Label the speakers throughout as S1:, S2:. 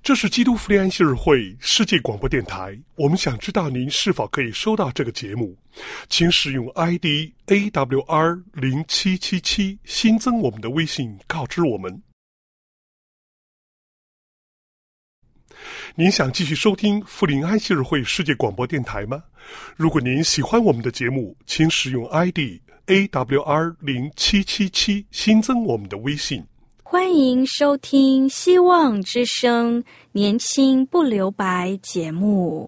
S1: 这是基督福音安息日会世界广播电台，我们想知道您是否可以收到这个节目，请使用 ID AWR0777 新增我们的微信告知我们。您想继续收听福音安息日会世界广播电台吗？如果您喜欢我们的节目，请使用 ID AWR0777 新增我们的微信。
S2: 欢迎收听希望之声年轻不留白节目。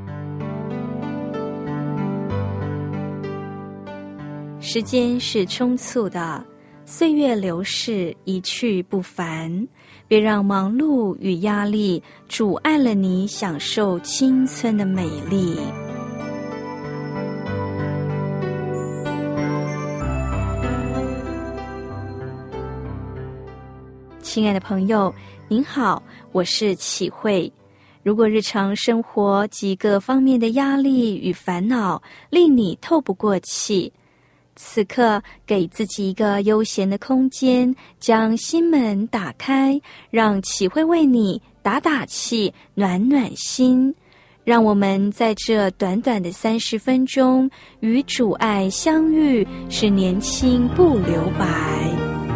S2: 时间是匆促的，岁月流逝，一去不返，别让忙碌与压力阻碍了你享受青春的美丽。亲爱的朋友，您好，我是启慧。如果日常生活及各方面的压力与烦恼令你透不过气，此刻给自己一个悠闲的空间，将心门打开，让启慧为你打打气，暖暖心。让我们在这短短的30分钟与主爱相遇，使年轻不留白。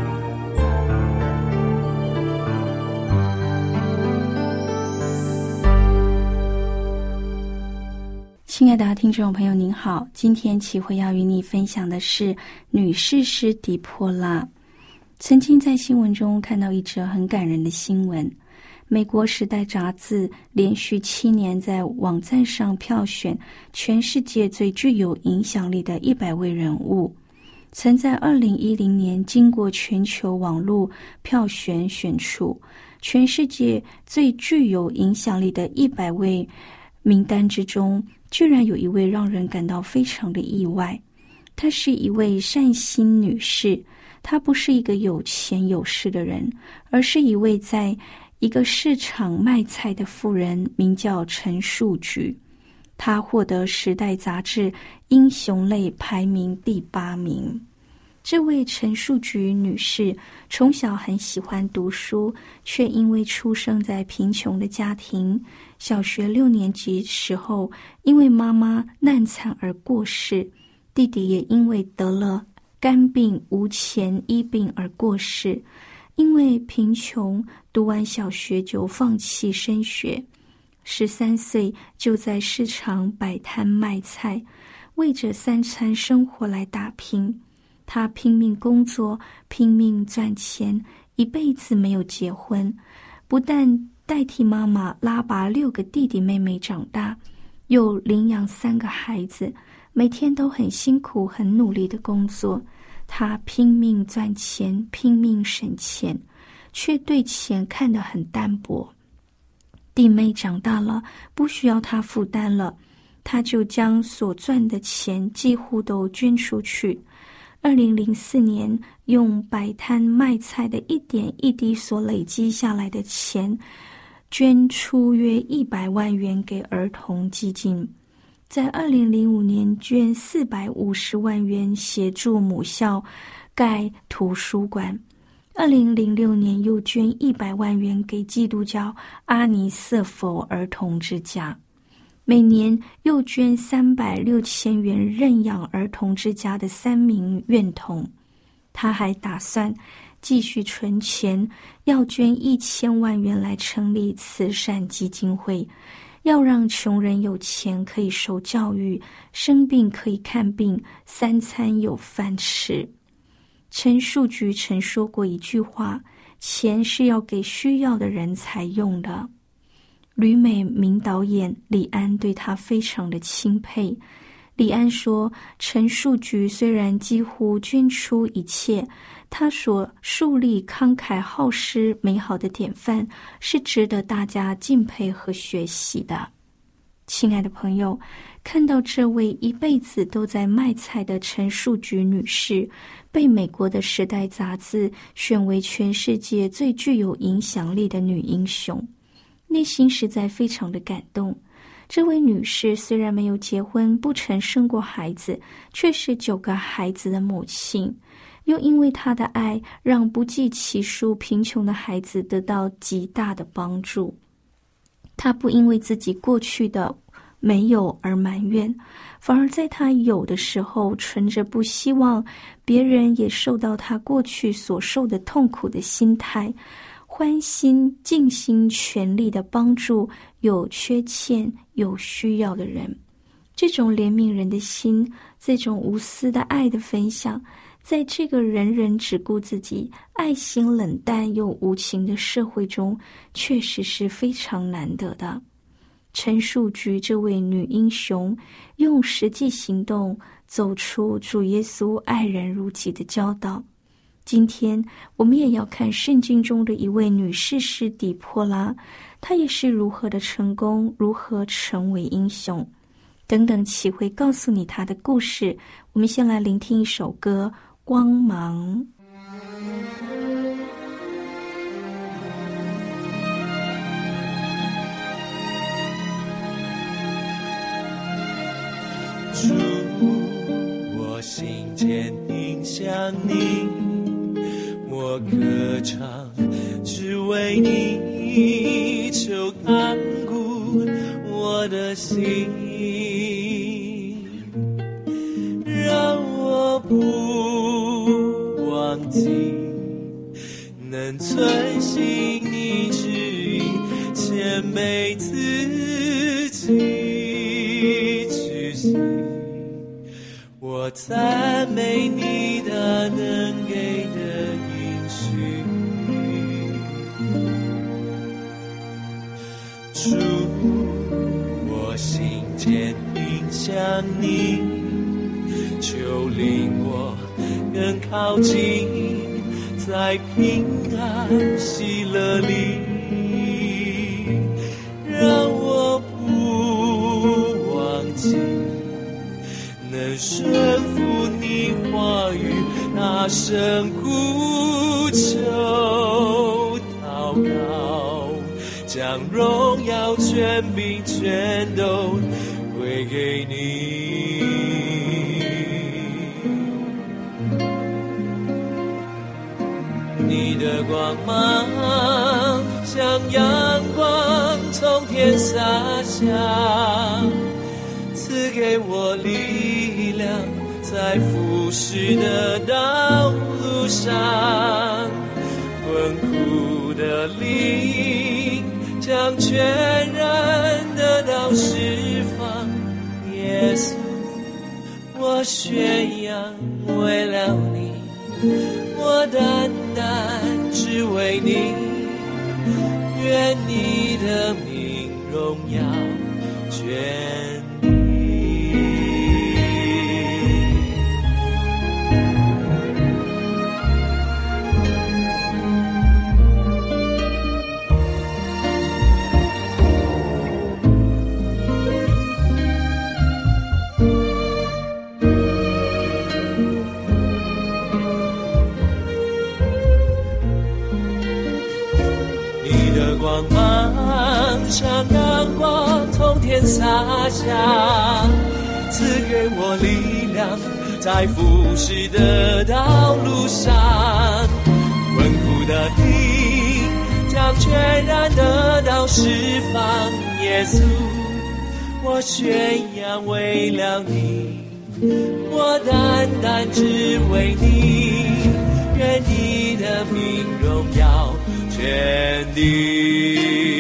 S2: 亲爱的听众朋友您好，今天启慧要与你分享的是女士师狄波拉。曾经在新闻中看到一则很感人的新闻，美国时代杂志连续7年在网站上票选全世界最具有影响力的100位人物，曾在2010年经过全球网络票选选出全世界最具有影响力的100位名单之中，居然有一位让人感到非常的意外。她是一位善心女士，她不是一个有钱有势的人，而是一位在一个市场卖菜的妇人，名叫陈树菊。她获得《时代》杂志英雄类排名第8名。这位陈树菊女士从小很喜欢读书，却因为出生在贫穷的家庭，小学6年级时候因为妈妈难产而过世，弟弟也因为得了肝病无钱医病而过世。因为贫穷，读完小学就放弃升学，13岁就在市场摆摊卖菜，为着3餐生活来打拼。他拼命工作，拼命赚钱，一辈子没有结婚，不但代替妈妈拉拔6个弟弟妹妹长大，又领养3个孩子，每天都很辛苦很努力的工作。他拼命赚钱，拼命省钱，却对钱看得很淡薄。弟妹长大了，不需要他负担了，他就将所赚的钱几乎都捐出去。2004年，用摆摊卖菜的一点一滴所累积下来的钱，捐出约100万元给儿童基金。在2005年，捐450万元协助母校盖图书馆。2006年，又捐100万元给基督教阿尼瑟佛儿童之家。每年又捐360千元认养儿童之家的3名院童。他还打算继续存钱，要捐1000万元来成立慈善基金会，要让穷人有钱可以受教育，生病可以看病，3餐有饭吃。陈树菊曾说过一句话，钱是要给需要的人才用的。旅美名导演李安对他非常的钦佩。李安说，陈树菊虽然几乎捐出一切，他所树立慷慨好施美好的典范是值得大家敬佩和学习的。亲爱的朋友，看到这位一辈子都在卖菜的陈树菊女士被美国的《时代》杂志选为全世界最具有影响力的女英雄，内心实在非常的感动。这位女士虽然没有结婚，不曾生过孩子，却是9个孩子的母亲，又因为她的爱，让不计其数贫穷的孩子得到极大的帮助。 他不因为自己过去的没有而埋怨，反而在他有的时候，存着不希望别人也受到他过去所受的痛苦的心态，欢心尽心全力地帮助有缺欠有需要的人。这种怜悯人的心，这种无私的爱的分享，在这个人人只顾自己、爱心冷淡又无情的社会中，确实是非常难得的。陈树菊这位女英雄，用实际行动走出主耶稣爱人如己的教导。今天我们也要看圣经中的一位女士师底波拉，她也是如何的成功，如何成为英雄等等，启会告诉你她的故事。我们先来聆听一首歌《光芒》。
S3: 主，我心坚定向你，我歌唱只为你，求看顾我的心，让我不忘记能遵行你旨意，谦卑自己去行。我赞美你的能给的应许，主，我心坚定向你，求领我更靠近，在平安喜乐里，让我不忘记能顺服你话语，大声呼求祷告，将荣耀权柄全都归给你。你的光芒像阳光从天洒下，赐给我力量，在服侍的道路上，困苦的灵将全然得到释放。耶稣，我宣扬为了你，我单单只为你，愿你的名荣耀全光芒像阳光从天洒下，赐给我力量，在服侍的道路上，困苦的灵将全然得到释放。耶稣，我宣扬为了你，我单单只为你，愿你的名荣耀全地。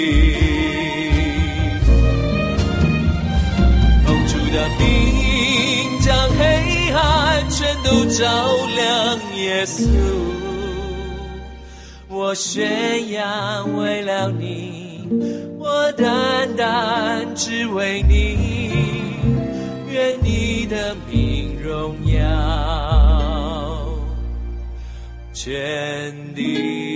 S3: 蒙主的名将黑暗全都照亮。耶稣，我宣扬为了你，我单单只为你，愿你的名荣耀全地。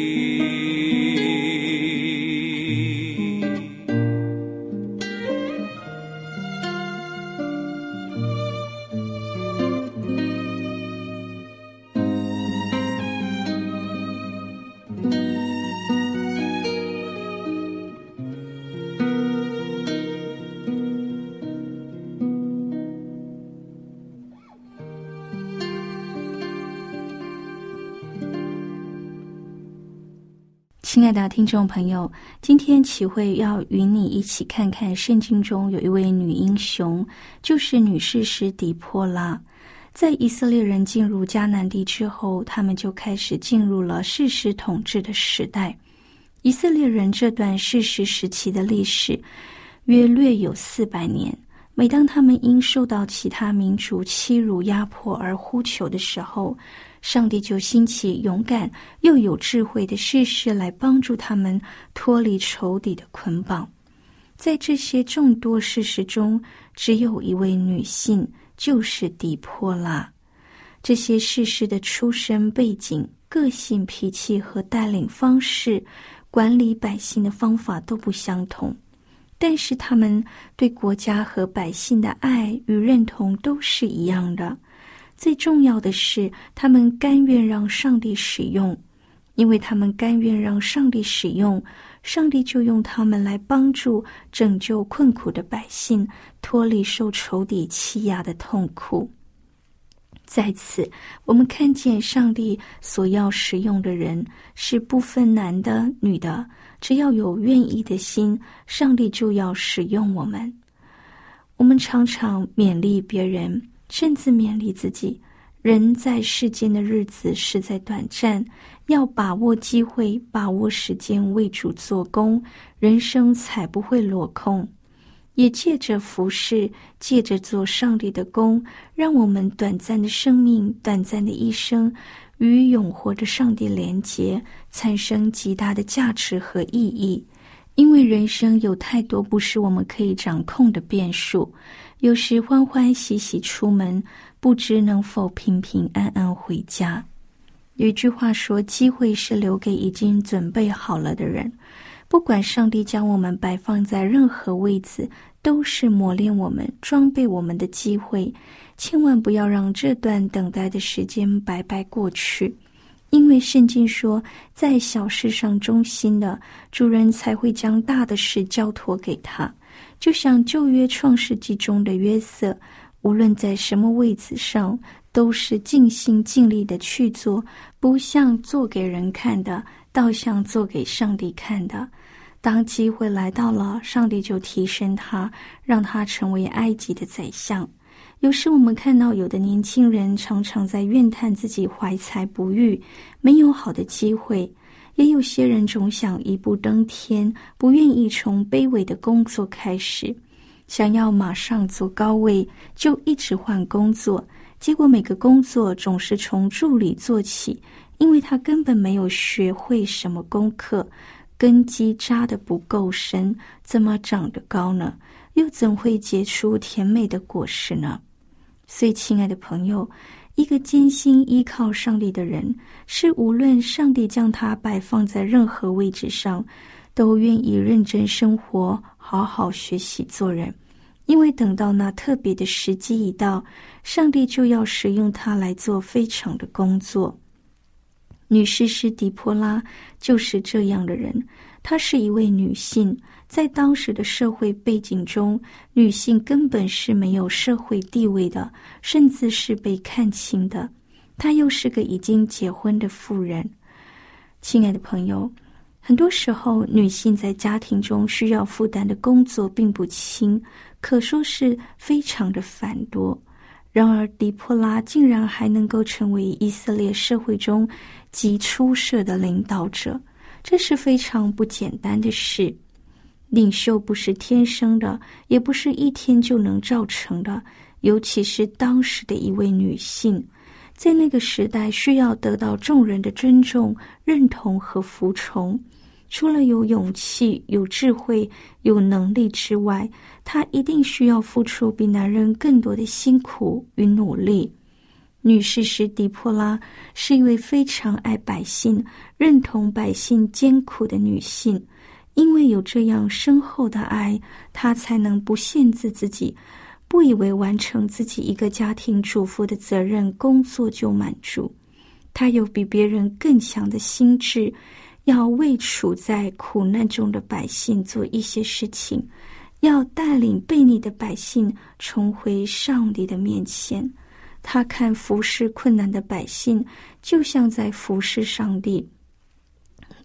S2: 亲爱的听众朋友，今天启慧要与你一起看看圣经中有一位女英雄，就是女士师底波拉。在以色列人进入迦南地之后，他们就开始进入了士师统治的时代。以色列人这段士师时期的历史约略有400年。每当他们因受到其他民族欺辱压迫而呼求的时候，上帝就兴起勇敢又有智慧的士师来帮助他们脱离仇敌的捆绑。在这些众多士师中，只有一位女性，就是底波拉。这些士师的出身背景、个性脾气和带领方式、管理百姓的方法都不相同，但是他们对国家和百姓的爱与认同都是一样的。最重要的是，他们甘愿让上帝使用，因为他们甘愿让上帝使用，上帝就用他们来帮助拯救困苦的百姓，脱离受仇敌欺压的痛苦。在此，我们看见上帝所要使用的人是不分男的女的，只要有愿意的心，上帝就要使用我们。我们常常勉励别人，甚至勉励自己，人在世间的日子实在短暂，要把握机会，把握时间为主做工，人生才不会落空。也借着服事，借着做上帝的工，让我们短暂的生命、短暂的一生与永活的上帝连结，产生极大的价值和意义。因为人生有太多不是我们可以掌控的变数，有时欢欢喜喜出门，不知能否平平安安回家。有一句话说，机会是留给已经准备好了的人。不管上帝将我们摆放在任何位置，都是磨练我们、装备我们的机会。千万不要让这段等待的时间白白过去，因为圣经说，在小事上忠心的主人才会将大的事交托给他。就像旧约创世纪中的约瑟，无论在什么位置上，都是尽心尽力的去做，不像做给人看的，倒像做给上帝看的。当机会来到了，上帝就提升他，让他成为埃及的宰相。有时我们看到有的年轻人常常在怨叹自己怀才不遇，没有好的机会，也有些人总想一步登天，不愿意从卑微的工作开始，想要马上做高位，就一直换工作，结果每个工作总是从助理做起，因为他根本没有学会什么功课，根基扎得不够深，怎么长得高呢？又怎会结出甜美的果实呢？所以亲爱的朋友，一个坚心依靠上帝的人，是无论上帝将他摆放在任何位置上，都愿意认真生活，好好学习做人。因为等到那特别的时机一到，上帝就要使用他来做非常的工作。女士师底波拉就是这样的人，她是一位女性，在当时的社会背景中，女性根本是没有社会地位的，甚至是被看轻的。她又是个已经结婚的妇人。亲爱的朋友，很多时候女性在家庭中需要负担的工作并不轻，可说是非常的繁多。然而底波拉竟然还能够成为以色列社会中极出色的领导者，这是非常不简单的事。领袖不是天生的，也不是一天就能造成的，尤其是当时的一位女性，在那个时代需要得到众人的尊重、认同和服从。除了有勇气、有智慧、有能力之外，她一定需要付出比男人更多的辛苦与努力。女士师底波拉是一位非常爱百姓、认同百姓艰苦的女性，因为有这样深厚的爱，她才能不限制自己，不以为完成自己一个家庭主妇的责任工作就满足。她有比别人更强的心智，要为处在苦难中的百姓做一些事情，要带领悖逆的百姓重回上帝的面前。他看服侍困难的百姓，就像在服侍上帝。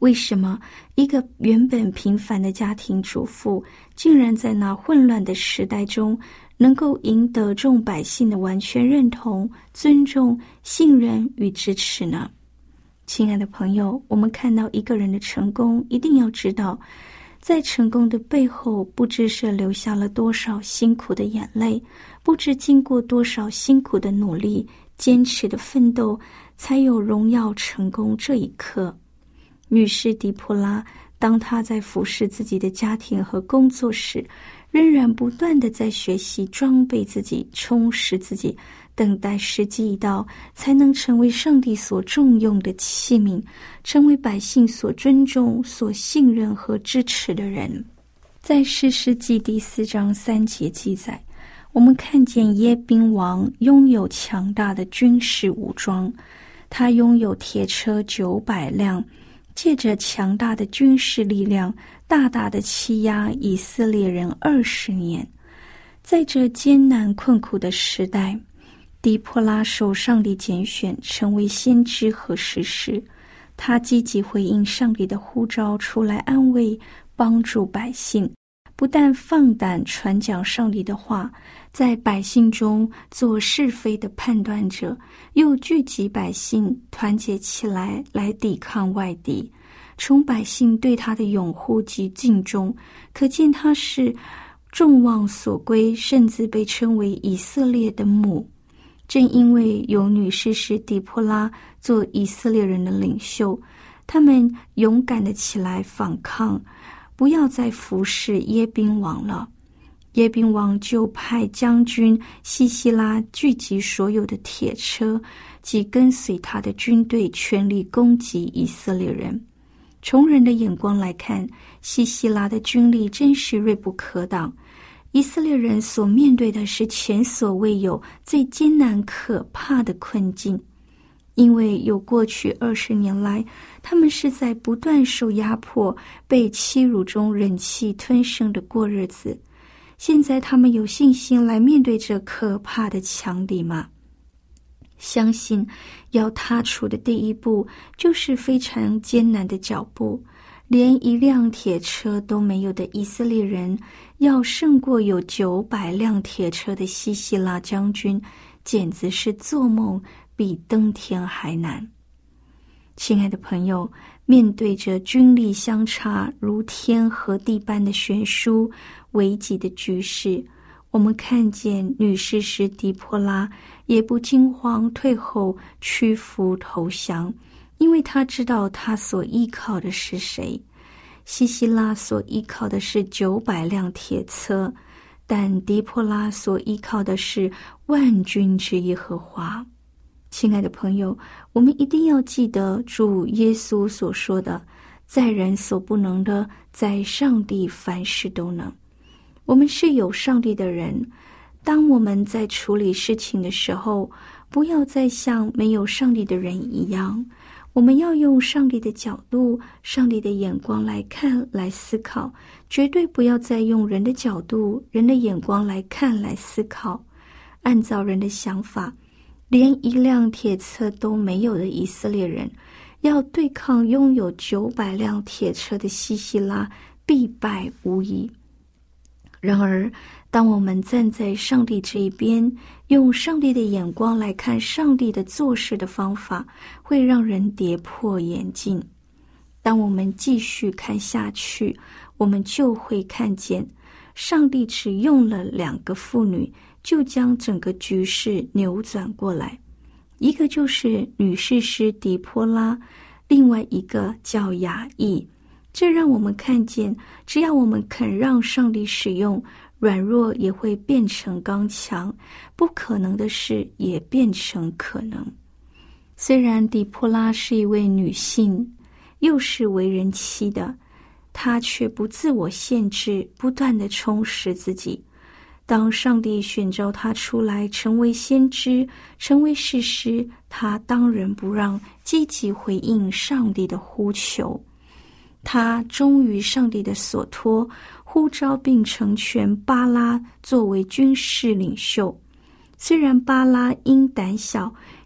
S2: 为什么一个原本平凡的家庭主妇，竟然在那混乱的时代中，能够赢得众百姓的完全认同、尊重、信任与支持呢？亲爱的朋友，我们看到一个人的成功，一定要知道，在成功的背后，不知是流下了多少辛苦的眼泪，不知经过多少辛苦的努力、坚持的奋斗，才有荣耀成功这一刻。女士狄波拉，当她在服侍自己的家庭和工作时，仍然不断地在学习装备自己、充实自己，等待时机一到，才能成为上帝所重用的器皿，成为百姓所尊重、所信任和支持的人。在士师记第4章3节记载，我们看见耶宾王拥有强大的军事武装，他拥有铁车900辆，借着强大的军事力量，大大的欺压以色列人20年。在这艰难困苦的时代，狄波拉受上帝拣选，成为先知和士师。他积极回应上帝的呼召，出来安慰、帮助百姓，不但放胆传讲上帝的话，在百姓中做是非的判断者，又聚集百姓，团结起来，来抵抗外敌。从百姓对他的拥护及敬重，可见他是众望所归，甚至被称为以色列的母。正因为有女士师狄波拉做以色列人的领袖，他们勇敢地起来反抗，不要再服侍耶宾王了。耶宾王就派将军西西拉聚集所有的铁车及跟随他的军队，全力攻击以色列人。从人的眼光来看，西西拉的军力真是锐不可挡。以色列人所面对的是前所未有、最艰难可怕的困境，因为有过去20年来，他们是在不断受压迫、被欺辱中忍气吞声的过日子。现在他们有信心来面对这可怕的强敌吗？相信要踏出的第一步就是非常艰难的脚步，连一辆铁车都没有的以色列人，要胜过有900辆铁车的西西拉将军，简直是做梦比登天还难。亲爱的朋友，面对着军力相差如天和地般的悬殊危急的局势，我们看见女士师狄波拉也不惊慌退后、屈服投降，因为她知道她所依靠的是谁。西西拉所依靠的是900辆铁车，但狄波拉所依靠的是万军之耶和华。亲爱的朋友，我们一定要记得主耶稣所说的，在人所不能的，在上帝凡事都能。我们是有上帝的人，当我们在处理事情的时候，不要再像没有上帝的人一样，我们要用上帝的角度、上帝的眼光来看、来思考，绝对不要再用人的角度、人的眼光来看、来思考。按照人的想法，连一辆铁车都没有的以色列人，要对抗拥有900辆铁车的西西拉，必败无疑。然而，当我们站在上帝这一边，用上帝的眼光来看上帝的做事的方法，会让人跌破眼镜。当我们继续看下去，我们就会看见，上帝只用了2个妇女，就将整个局势扭转过来。一个就是女士师狄波拉，另外一个叫雅意。这让我们看见，只要我们肯让上帝使用，软弱也会变成刚强，不可能的事也变成可能。虽然狄波拉是一位女性，又是为人妻的，她却不自我限制，不断地充实自己。当上帝选召她出来成为先知，成为士师，她当仁不让，积极回应上帝的呼求。他忠于上帝的所托，呼召并成全巴拉作为军事领袖。虽然巴拉因胆小，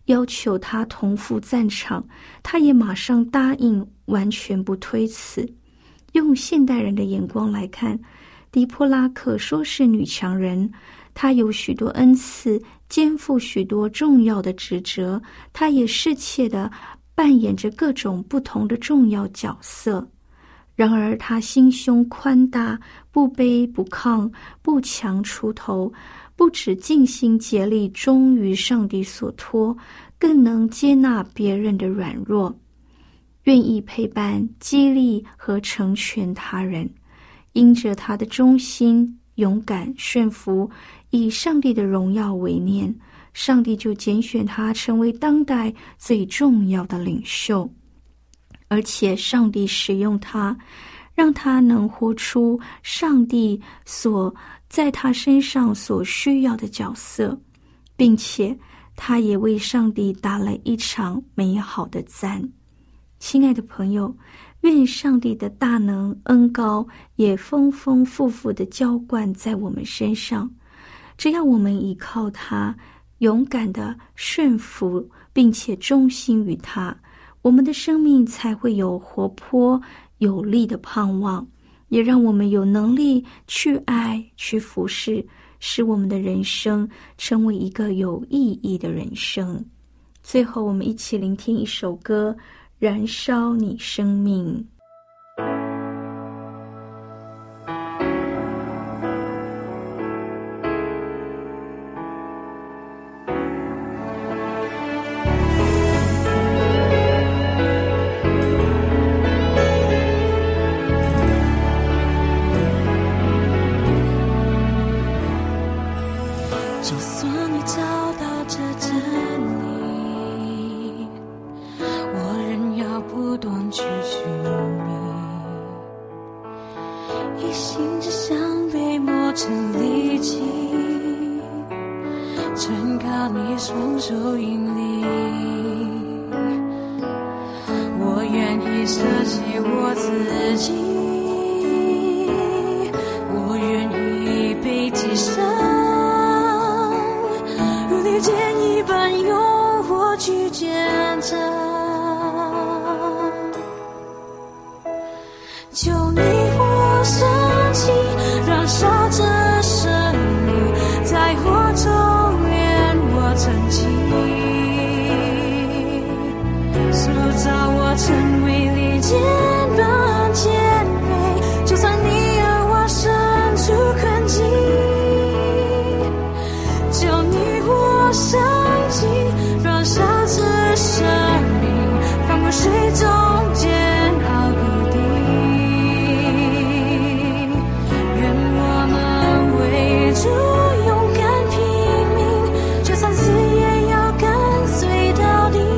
S2: 要求他同赴战场，他也马上答应，完全不推辞。用现代人的眼光来看，狄波拉可说是女强人，她有许多恩赐，肩负许多重要的职责，她也适切地扮演着各种不同的重要角色。然而她心胸宽大，不卑不亢，不强出头，不只尽心竭力忠于上帝所托，更能接纳别人的软弱，愿意陪伴、激励和成全他人。因着他的忠心、勇敢、顺服，以上帝的荣耀为念，上帝就拣选他成为当代最重要的领袖。而且上帝使用他，让他能活出上帝所在他身上所需要的角色，并且他也为上帝打了一场美好的战。亲爱的朋友，愿上帝的大能恩膏也丰丰富富地浇灌在我们身上，只要我们依靠他，勇敢地顺服，并且忠心于他，我们的生命才会有活泼有力的盼望，也让我们有能力去爱、去服侍，使我们的人生成为一个有意义的人生。最后，我们一起聆听一首歌，燃烧你生命。
S3: 就算你找到这真理，我仍要不断去寻觅，一心只想被磨成利器，全靠你双手引领。我愿意舍弃我自己，我愿意被击伤，如利剑一般用我去见证。求你我升起，燃烧这生命，在火中炼我成器，塑造我成为利剑般坚锐。就算你而我身处困境，求你我升起，燃烧这生命，翻过水中煎熬谷底。愿我能为主勇敢拼命，就算死也要跟随到底。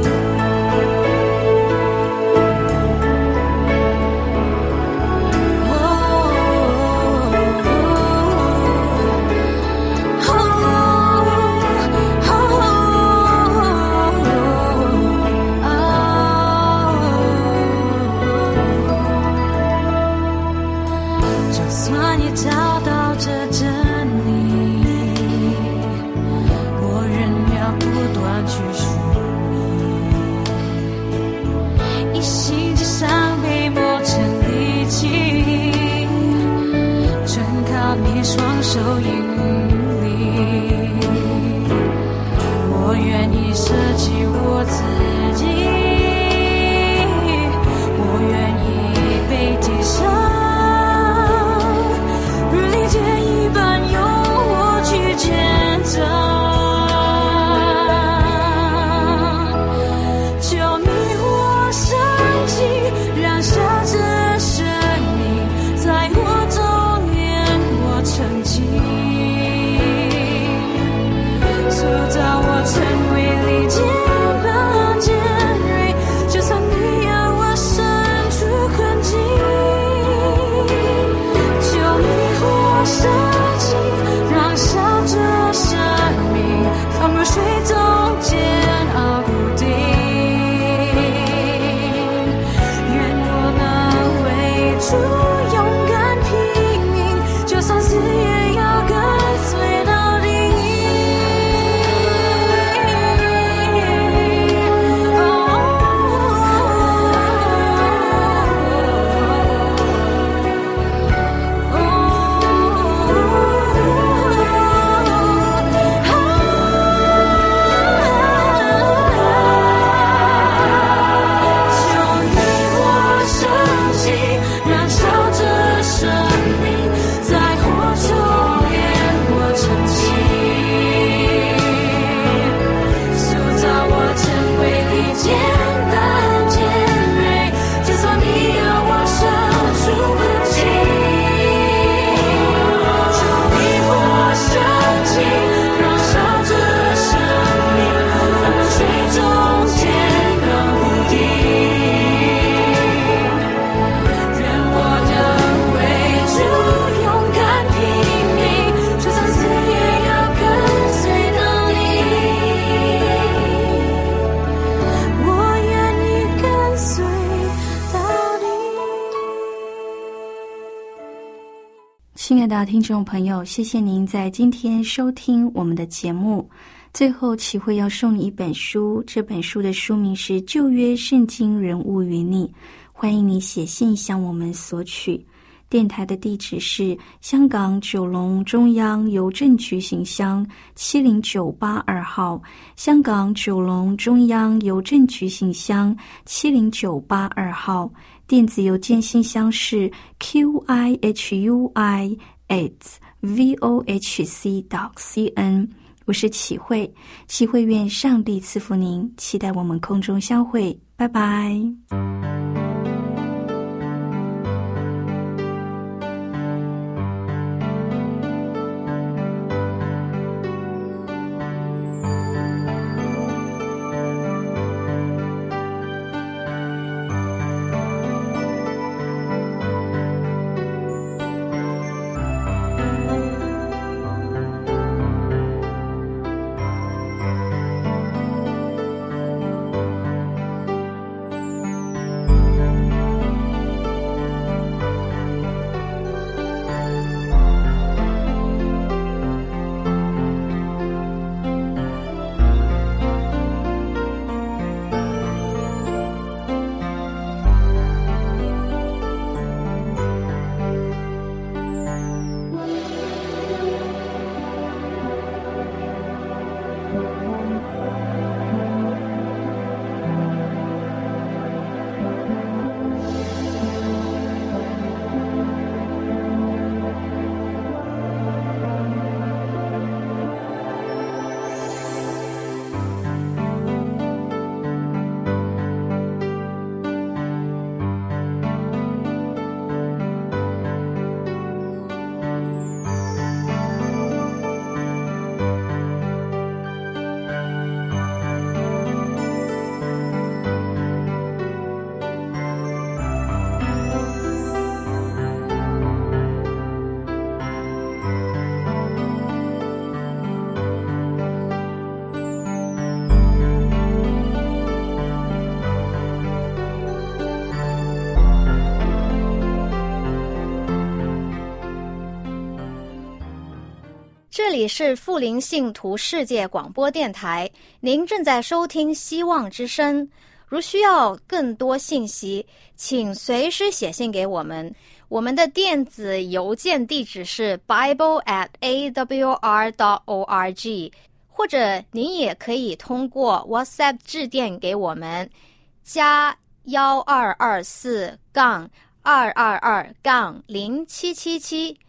S3: 就算你找到这真理，我仍要不断去寻觅，一心只想被磨成利器，全靠你双手引领。我愿意舍弃我自己，我愿意被击伤，如利剑一般用我去见证。求你我升起，燃烧这生命，在火中炼我成器，塑造我成为利剑般尖锐。就算你而我身处困境，
S2: 亲爱的听众朋友，谢谢您在今天收听我们的节目。最后，启慧要送你一本书，这本书的书名是《旧约圣经人物与你》，欢迎你写信向我们索取。电台的地址是香港九龙中央邮政局信箱70982号，香港九龙中央邮政局信箱70982号。电子邮件信箱是 qihui@vohc.cn。 我是启慧，启慧愿上帝赐福您，期待我们空中相会，拜拜。
S4: 这里是富林信徒世界广播电台，您正在收听希望之声。如需要更多信息，请随时写信给我们。我们的电子邮件地址是 bible@awr.org， 或者您也可以通过 WhatsApp 致电给我们，加1224-222-0777